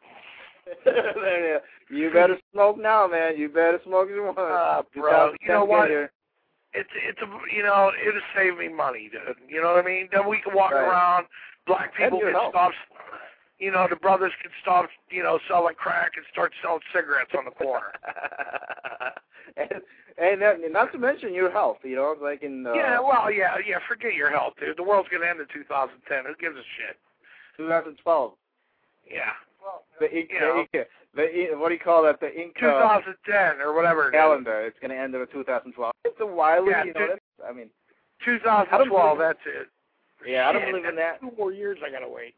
You better smoke now, man. You better smoke if you want. Uh, bro, you know Get what? here. It's it's a you know it'll save me money, dude. You know what I mean? Then we can walk Right. around. Black people your can health. stop. You know, the brothers can stop. You know, selling crack and start selling cigarettes on the corner. and and that, not to mention your health. You know, like in uh, yeah, well, yeah, yeah. Forget your health, dude. The world's gonna end in two thousand ten. Who gives a shit? twenty twelve. Yeah, The ink, You the know. ink, the in- what do you call that? The ink two thousand ten or whatever. it is. calendar. It's going to end in two thousand twelve. It's a wily, Yeah, you know. dude. That's, I mean, two I don't thousand twelve. believe- That's it. yeah, I don't Shit, believe in that. Two more years I gotta wait.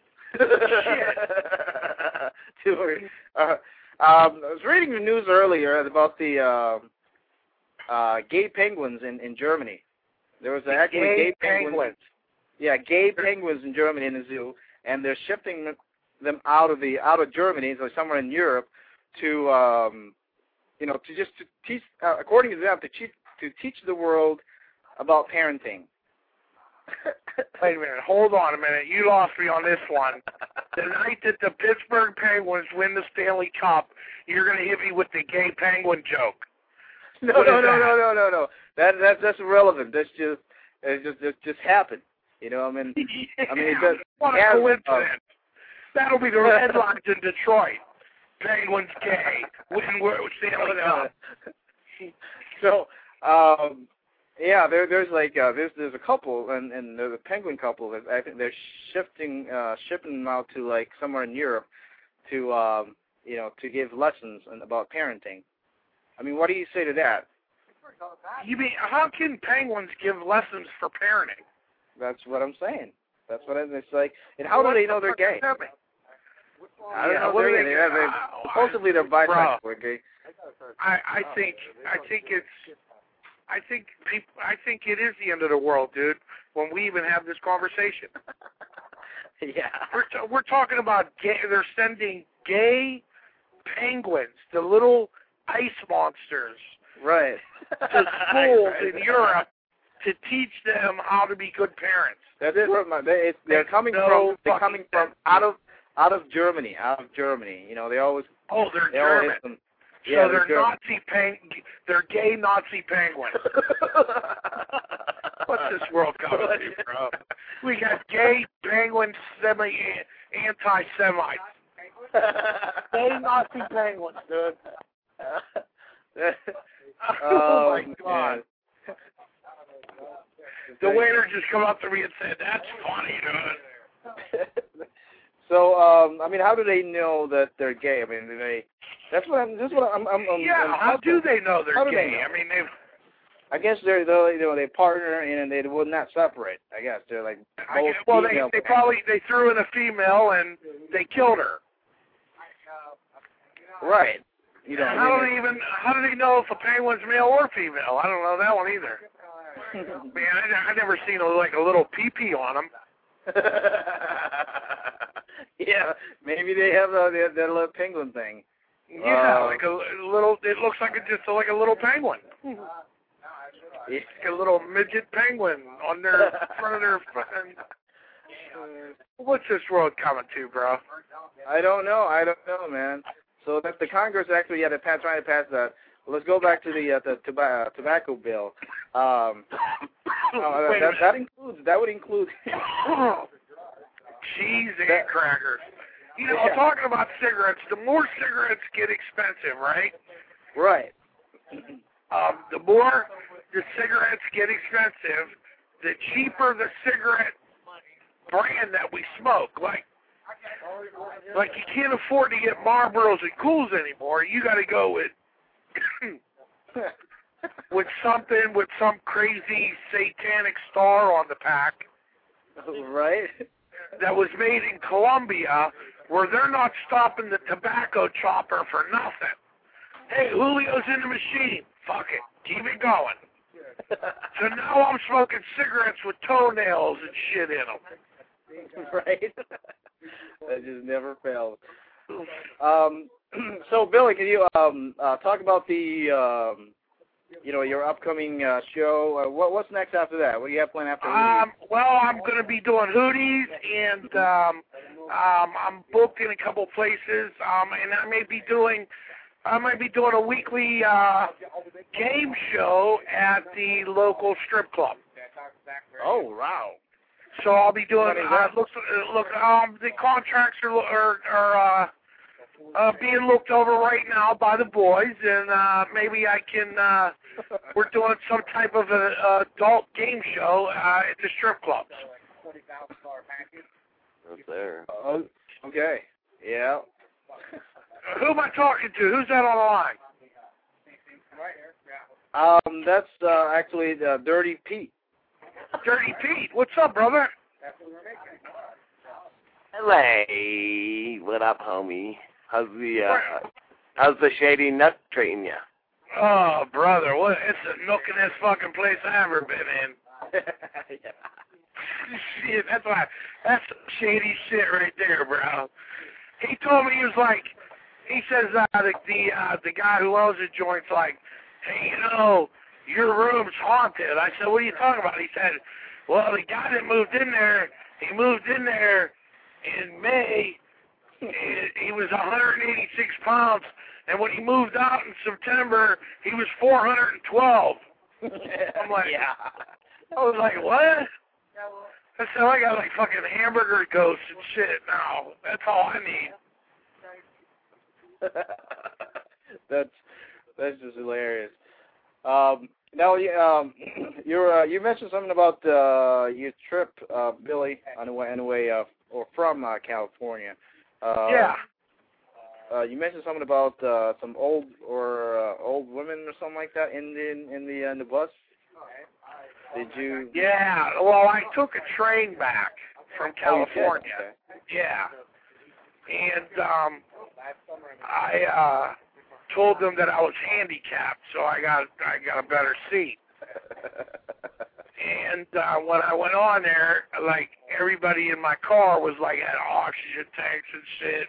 Two more- uh, um, I was reading the news earlier about the uh, uh, gay penguins in, in Germany. There was actually Gay gay penguins. penguins. Yeah, gay penguins in Germany in the zoo, and they're shifting them out of the out of Germany, so somewhere in Europe, to um, you know, to just to teach, uh, according to them, to teach to teach the world about parenting. Wait a minute. Hold on a minute. You lost me on this one. The night that the Pittsburgh Penguins win the Stanley Cup, you're going to hit me with the gay penguin joke. No, What no, is no, that? no, no, no, no. That that's that's irrelevant. That's just it just it just happened. You know, I mean, Yeah, I mean, it does. what a has, coincidence. That'll be the headlines in Detroit. Penguins gay. Win World Stanley Cup. So, um, yeah, there there's like uh, there's there's a couple, and and there's a penguin couple that I think they're shifting uh, shipping them out to like somewhere in Europe to um, you know to give lessons on, about parenting. I mean, what do you say to that? You mean, how can penguins give lessons for parenting? That's what I'm saying. That's what I'm, it's like. And how do they know they're gay? I don't Yeah, know. what They're do gay. they- They're, they're, uh, supposedly they're bisexual. Bro. Okay. I, I think I think it's I think people I think it is the end of the world, dude. When we even have this conversation, Yeah. we're t- we're talking about gay. They're sending gay penguins, the little ice monsters, Right. to schools in Europe to teach them how to be good parents. That is what my, they, it's, they're Makes coming no from. They're fucking coming from sense. out of out of Germany. Out of Germany. You know, they always Oh, they're they always German. hit them. So Yeah, they're German. Nazi peng. They're gay Nazi penguins. What's this world coming to, bro? We got gay penguin semi anti-Semites. Gay Nazi penguins, dude. Oh my God. man. The waiter just come up to me and said, "That's funny, dude." So, um, I mean, how do they know that they're gay? I mean, do they? That's what I'm. This is what I'm. I'm, I'm Yeah, I'm how do they know How they're do they gay? know? I mean, they've. I guess they're they you know they partner and they would not separate. I guess they're like I both guess, well, they female they penguins. probably they threw in a female and they killed her. Right. You know. how do they even how do they know if a penguin's male or female? I don't know that one either. Man, I I never seen a, like a little pee pee on them. Yeah, maybe they have uh, that, that little penguin thing. Yeah, Uh, like a, a little. It looks like a, just like a little penguin. Yeah. Like a little midget penguin on their front of their fucking. What's this world coming to, bro? I don't know. I don't know, man. So that the Congress actually had to pass, trying to pass that. Well, let's go back to the uh, the toba- tobacco bill. Um, uh, Wait a that, minute. that includes that would include. Cheese and crackers. You know, Yeah. talking about cigarettes, the more cigarettes get expensive, right? Right. Um, the more the cigarettes get expensive, the cheaper the cigarette brand that we smoke. Like, like you can't afford to get Marlboros and Cools anymore. You got to go with with something with some crazy satanic star on the pack Right. that was made in Colombia, where they're not stopping the tobacco chopper for nothing. Hey, Julio's in the machine. Fuck it. Keep it going. So now I'm smoking cigarettes with toenails and shit in them. Right. That just never fails. Um, so, Billy, can you um, uh, talk about the, um, you know, your upcoming uh, show? Uh, what, what's next after that? What do you have planned after that? Um, well, I'm going to be doing hoodies, and um, um, I'm booked in a couple places, um, and I may be doing, I might be doing a weekly uh, game show at the local strip club. Oh, wow. So I'll be doing. What is Uh, that? looks, uh, look, um, the contracts are are, are uh, uh, being looked over right now by the boys, and uh, maybe I can. Uh, we're doing some type of a, a adult game show uh, at the strip clubs. That's there. Oh, okay. Yeah. Who am I talking to? Who's that on the line? Um, that's uh, actually uh, Dirty Pete. Dirty Pete. What's up, brother? Hello. What up, homie? How's the uh, how's the shady nut treating ya? Oh, brother, what? It's the nookingest fucking place I've ever been in. Shit, that's why. That's some shady shit right there, bro. He told me he was like, he says uh, the the, uh, the guy who owns the joint's like, hey, you know, your room's haunted. I said, what are you talking about? He said, well, the guy that moved in there, he moved in there in May. He was one hundred eighty-six pounds, and when he moved out in September, he was four hundred twelve. I'm like, yeah. I was like, what? I said, I got like fucking hamburger ghosts and shit now. That's all I need. that's that's just hilarious. Um, now, um, you're uh, you mentioned something about uh, your trip, uh, Billy, on the way, on the way uh, or from uh, California. Uh, yeah. Uh, you mentioned something about uh, some old or uh, old women or something like that in the in the in the bus. Did you? Yeah. Well, I took a train back from California. Oh, okay. Yeah. And um, I uh, told them that I was handicapped, so I got I got a better seat. And uh, when I went on there, like everybody in my car was like had oxygen tanks and shit.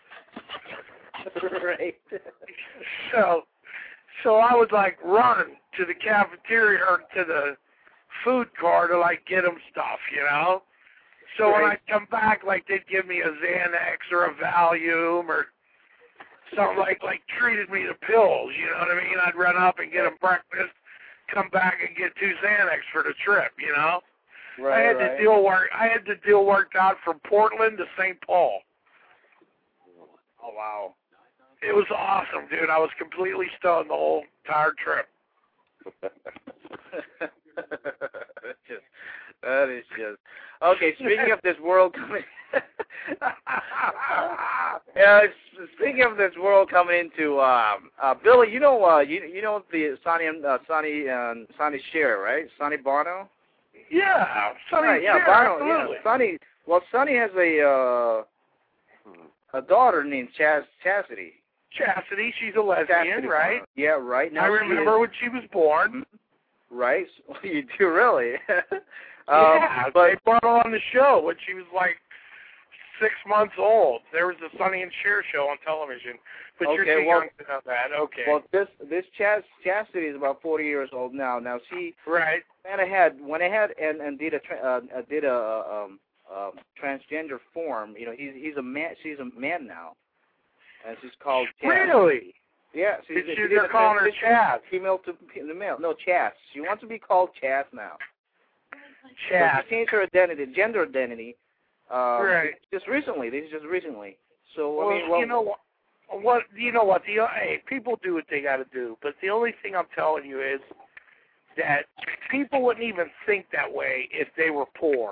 Right. So, so I would like run to the cafeteria or to the food car to like get them stuff, you know. So right. when I come back, like they'd give me a Xanax or a Valium or something like like treated me to pills, you know what I mean? I'd run up and get them breakfast, come back and get two Xanax for the trip, you know. Right, I had right. the deal work. I had the deal worked out from Portland to Saint Paul. Oh wow. It was awesome, dude. I was completely stoned the whole entire trip. That's just, that is just okay. Speaking of this world coming, yeah. Speaking of this world coming into um, uh, Billy, you know, uh, you you know the Sonny and uh, Sonny and Sonny Cher, right? Sonny Bono. Yeah, Sonny right, yeah, Cher, Bono. absolutely. Yeah, Sonny. Well, Sonny has a uh, a daughter named Chas Chastity. Chastity, she's a lesbian, Chastity right? Bono. Yeah, right. Now I remember she when she was born. Right? You do really? um, yeah, but they brought her on the show when she was like six months old. There was a Sonny and Cher show on television. But okay, you're too well, young to know that. Okay. Well, this this Chas Chastity is about forty years old now. Now she right. went ahead went ahead and and did a tra- uh, did a um, um, transgender form. You know, he's he's a man. She's a man now, and she's called Chas. Really? Yeah, she's, Did she you, did they're a calling her Chas. Female to the male. No, Chas. She wants to be called Chas now. Chas. So she changed her identity, gender identity. Um, right. Just recently. This is just recently. So well, I mean, well, you know what? What you know what? The hey, people do what they got to do. But the only thing I'm telling you is that people wouldn't even think that way if they were poor.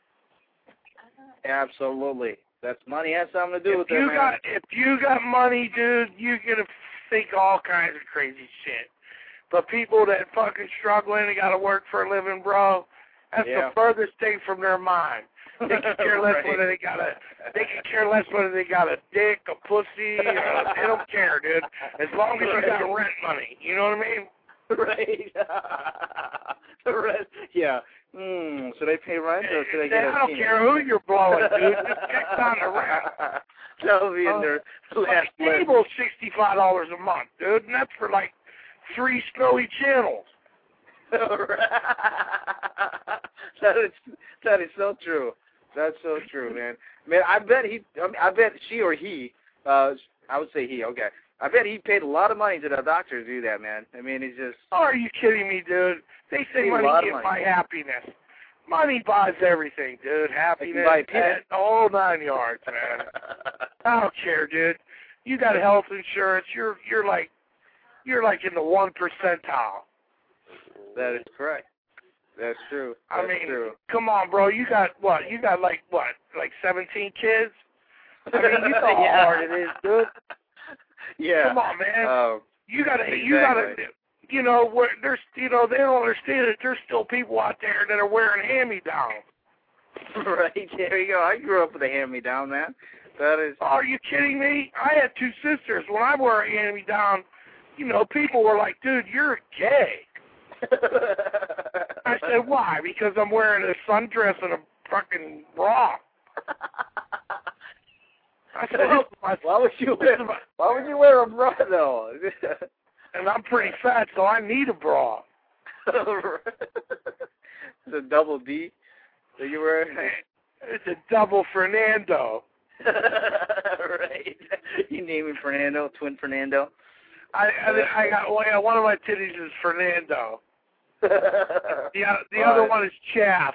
Absolutely. That's money has something to do if with it, you man. got if you got money, dude, you're gonna think all kinds of crazy shit. But people that fucking struggling, they gotta work for a living, bro. That's yeah. the furthest thing from their mind. They can care less right. whether they got a. They can care less whether they got a dick, a pussy. Or, they don't care, dude. As long as you got rent money, you know what I mean? Right. The rent. Yeah. Hmm. Should I pay rent or should I get I a don't penis? care who you're blowing, dude. Just get down the rent. That'll be in their uh, last My cable's sixty-five dollars a month, dude, and that's for like three snowy channels. That is that is so true. That's so true, man. Man, I bet he. I, mean, I bet she or he. Uh, I would say he. Okay. I bet he paid a lot of money to the doctor to do that, man. I mean, he's just. Oh, are you kidding me, dude? They say Paid a money lot of gives money. my happiness. Money buys everything, dude. Happiness, buy peanuts. the whole nine yards, man. I don't care, dude. You got health insurance. You're you're like you're like in the one percentile. That is correct. That's true. I That's mean, true. come on, bro. You got what? You got like what? Like seventeen kids? I mean, you know how Yeah. hard it is, dude. Yeah. Come on, man. Oh, You gotta, exactly. you gotta, you know, where there's, you know, they don't understand that there's still people out there that are wearing hand-me-downs. right. There you go. I grew up with a hand-me-down, man. That is. Are you kidding me? I had two sisters. When I wore a hand-me-down, you know, people were like, dude, you're gay. I said, why? Because I'm wearing a sundress and a fucking bra. I said, well, my, why would you wear? Why would you wear a bra though? And I'm pretty fat, so I need a bra. It's a double D that you wear. It's a double Fernando. Right. You name him Fernando, twin Fernando. I I, I got well, yeah, one of my titties is Fernando. The the other one is Chaff.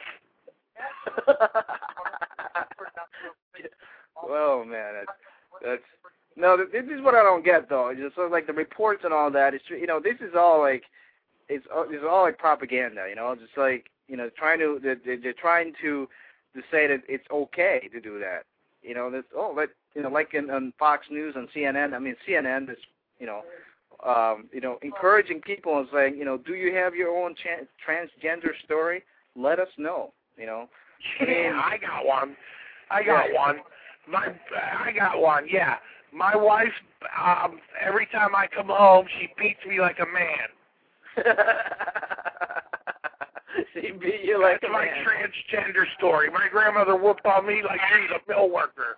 Well, man, that's, that's no. This is what I don't get though. It's just sort of like the reports and all that. It's you know this is all like it's it's all like propaganda. You know, just like you know trying to they're, they're trying to to say that it's okay to do that. You know, this oh, like you know, like in on Fox News and C N N. I mean, C N N is you know. Um, you know, encouraging people and saying, you know, do you have your own tra- transgender story? Let us know. You know. Yeah, I got one. I got yeah. one. My, I got one. Yeah, my wife. Um, every time I come home, she beats me like a man. She beat you like That's a my man. transgender story. My grandmother whooped on me like she was a mill worker.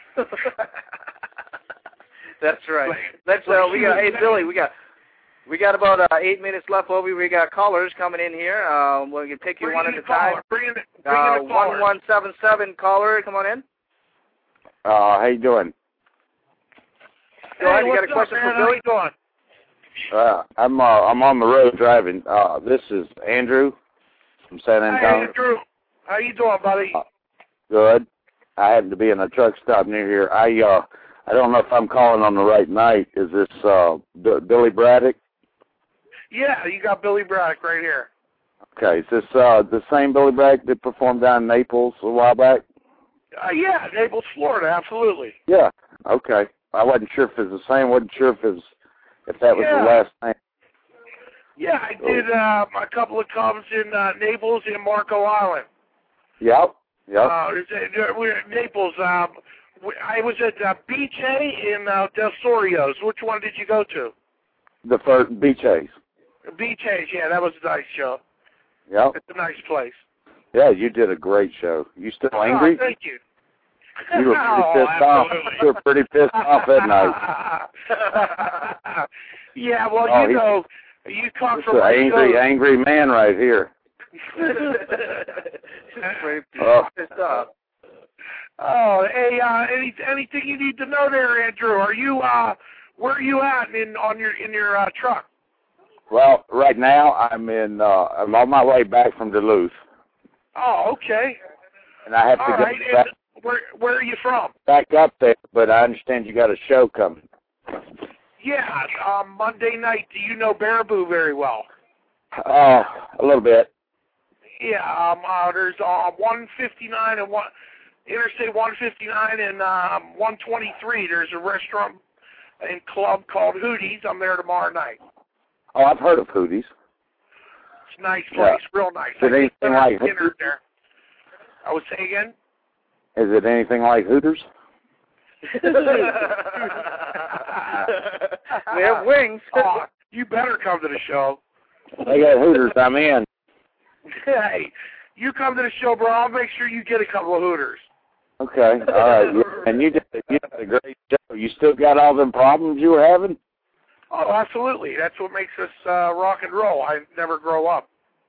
That's right. That's uh, we got. Hey, Billy, we got we got about uh, eight minutes left. Over, we got callers coming in here. Uh, we can take you bring one in at a caller. time. Bring in, bring uh, in a caller. one one seven seven caller, come on in. Uh, how you doing? Go ahead. Hey, You got a what's question up, for man? Billy? How you doing? Uh, I'm uh, I'm on the road driving. Uh, this is Andrew from San Hey, Antonio. Andrew. How you doing, buddy? Uh, good. I happen to be in a truck stop near here. I uh I don't know if I'm calling on the right night. Is this uh B- Billy Braddock? Yeah, you got Billy Braddock right here. Okay. Is this uh the same Billy Braddock that performed down in Naples a while back? Uh, yeah, Naples, Florida, absolutely. Yeah. Okay. I wasn't sure if it was the same. wasn't sure if it was if that was Yeah. the last name. Yeah, I did uh, a couple of clubs in uh, Naples and Marco Island. Yep. Yep. Uh, we're at Naples. Um, I was at uh, Beach A in uh, Del Sorios. Which one did you go to? The first Beach A's. Beach A's, yeah, that was a nice show. Yep. It's a nice place. Yeah, you did a great show. You still angry? Oh, thank you. You were pretty Oh, pissed off. absolutely. You were pretty pissed off that night. Yeah, well, Oh, you he- know, you come This from is an West angry, Coast. angry man right here. Pretty Oh. pissed off. Oh, hey, uh, any, anything you need to know there, Andrew? Are you, uh, where are you at in on your in your uh, truck? Well, right now I'm in. Uh, I'm on my way back from Duluth, Oh, okay. and I have to All go right. back, And where where are you from? back up there. But I understand you got a show coming. Yeah, um, Monday night. Do you know Baraboo very well? Oh, a little bit. Yeah, um, uh, there's uh, one fifty-nine and one Interstate one fifty-nine and um, one twenty-three. There's a restaurant and club called Hootie's. I'm there tomorrow night. Oh, I've heard of Hootie's. It's a nice place, Yeah. real nice. Is it I anything think like dinner Hooters? there. I would say again. Is it anything like Hooters? We have wings. Oh, you better come to the show. They got Hooters. I'm in. Hey, you come to the show, bro. I'll make sure you get a couple of Hooters. Okay. All right. You- And you did, you did a great show. You still got all them problems you were having? Oh, absolutely. That's what makes us uh, rock and roll. I never grow up.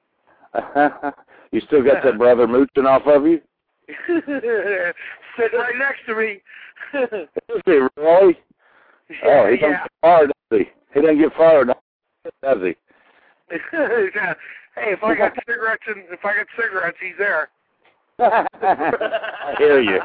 You still got that brother mooching off of you? Sitting right next to me. Is he really? Oh, he doesn't yeah. get far, does he? He doesn't get far, does he? Yeah. Hey, if I got cigarettes, and if I got cigarettes, he's there. I hear you.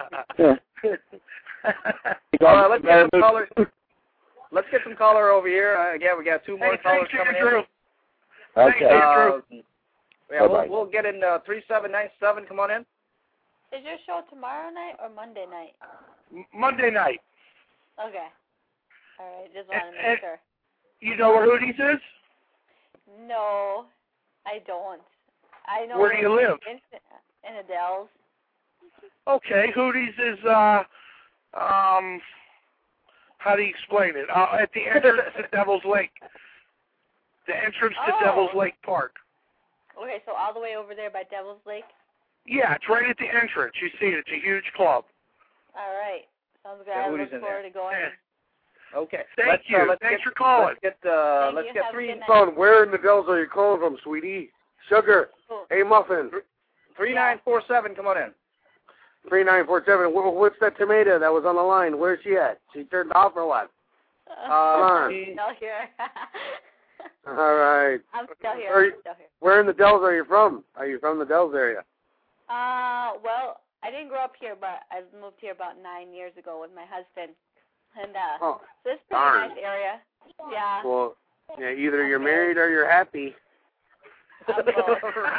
All right, let's get some caller. Let's get some caller over here. Uh, again, we got two more Hey, callers thanks, coming Andrew. in. Okay. Andrew. Uh, yeah, we'll, we'll get in uh, three seven nine seven. Come on in. Is your show tomorrow night or Monday night? M- Monday night. Okay. All right, just want to And- make and- sure. You know where Hootie's is? No, I don't. I know. Where do you live? In, in Adele's. Okay, Hootie's is, uh, um, how do you explain it? Uh, at the entrance to Devil's Lake. The entrance to Oh. Devil's Lake Park. Okay, so all the way over there by Devil's Lake. Yeah, it's right at the entrance. You see it. It's a huge club. All right. Sounds good. I look forward to going. Okay. Thank let's, you. Uh, let's Thanks get, for calling. Let's get, uh, Thank let's you. get Have a three. good night. Phone. Where in the Dells are you calling from, sweetie? Sugar. Cool. Hey, Muffin. Three nine four seven. Come on in. Three nine four seven. What's that tomato that was on the line? Where's she at? She turned off or what? Uh, Come on. I'm still here. All right. I'm still here. Are you, I'm still here. where in the Dells are you from? Are you from the Dells area? Uh, well, I didn't grow up here, but I moved here about nine years ago with my husband. And, uh, Oh, so it's a pretty darn. nice area. Yeah. Well, yeah, either you're married or you're happy. I'm both.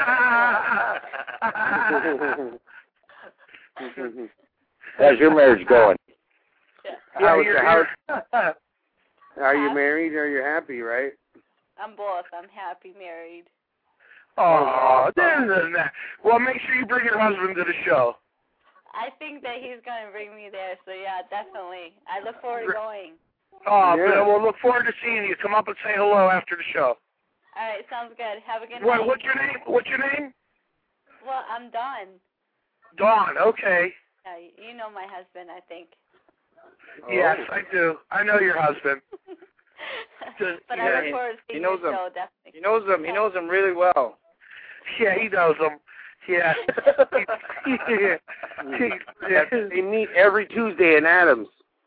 How's your marriage going? Yeah. How is you're, it- how- you're- Are you married or you're happy, right? I'm both. I'm happy married. Oh, then, then, then. Well, make sure you bring your husband to the show. I think that he's going to bring me there, so yeah, definitely. I look forward to going. Oh, Yeah. but we'll look forward to seeing you. Come up and say hello after the show. All right, sounds good. Have a good What, night. what's your name? What's your name? Well, I'm done. Dawn. Okay. Yeah, you know my husband, I think. Yes, I do. I know your husband. But Yeah, I look he- forward to he seeing knows your him. show, definitely. He knows them. He knows them really well. Yeah, he knows them. Yeah. yeah. yeah. They meet every Tuesday in Adams.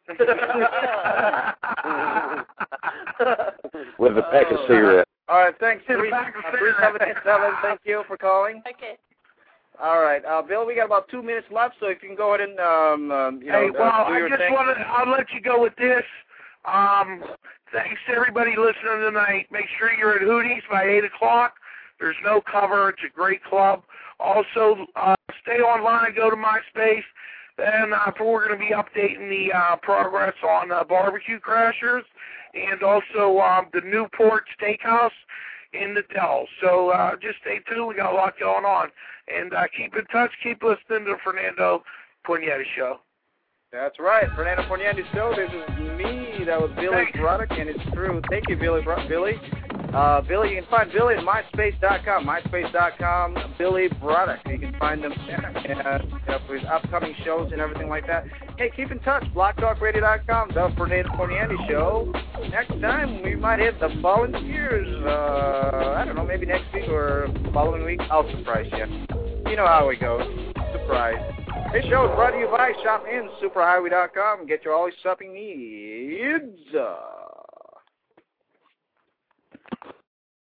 With a pack of cigarettes. All right, thanks. Sit Three, back and uh, sit three seven eight seven. back. Thank you for calling. Okay. All right, uh, Bill, we got about two minutes left, so if you can go ahead and um, um you know, Hey, well, uh, do I your just thing. want to, I'll let you go with this. Um, thanks to everybody listening tonight. Make sure you're at Hootie's by eight o'clock. There's no cover. It's a great club. Also, uh, stay online, go to MySpace, and uh, we're going to be updating the uh, progress on uh, Barbecue Crashers and also um, the Newport Steakhouse in the Dells. So uh, just stay tuned. We got a lot going on. And uh, keep in touch. Keep listening to Fernando Pognetti Show. That's right, Fernando Pognetti Show. This is me. That was Billy Thanks. Broderick, and it's true. Thank you, Billy. Bro- Billy. Uh, Billy, you can find Billy at myspace dot com. myspace dot com. Billy Broderick. You can find them there, and, uh, you know, for his upcoming shows and everything like that. Hey, keep in touch. blog talk radio dot com. The Fernando Pognetti Show. Next time we might hit the volunteers. Uh, I don't know, maybe next week or following week. I'll surprise you. You know how it goes. Surprise. This show is brought to you by Shop in Superhighway dot com. Get your all your shopping needs.